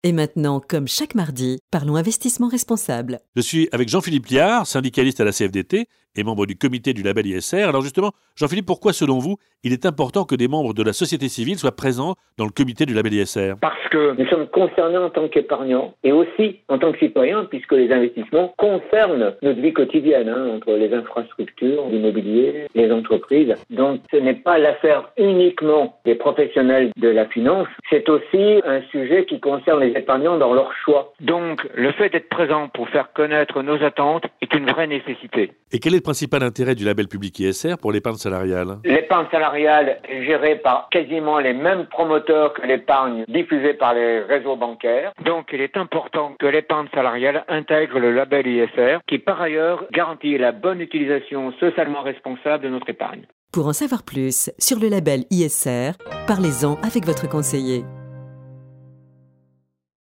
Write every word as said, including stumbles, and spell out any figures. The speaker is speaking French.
Et maintenant, comme chaque mardi, parlons investissement responsable. Je suis avec Jean-Philippe Liard, syndicaliste à la C F D T et membre du comité du label I S R. Alors justement, Jean-Philippe, pourquoi selon vous, il est important que des membres de la société civile soient présents dans le comité du label I S R ? Parce que nous sommes concernés en tant qu'épargnants et aussi en tant que citoyens, puisque les investissements concernent notre vie quotidienne, hein, entre les infrastructures, l'immobilier, les entreprises. Donc ce n'est pas l'affaire uniquement des professionnels de la finance, c'est aussi un sujet qui concerne les épargnants dans leur choix. Donc le fait d'être présent pour faire connaître nos attentes est une vraie nécessité. Et quel est le principal intérêt du label public I S R pour l'épargne salariale ? L'épargne salariale est gérée par quasiment les mêmes promoteurs que l'épargne diffusée par les réseaux bancaires. Donc il est important que l'épargne salariale intègre le label I S R qui par ailleurs garantit la bonne utilisation socialement responsable de notre épargne. Pour en savoir plus sur le label I S R, parlez-en avec votre conseiller.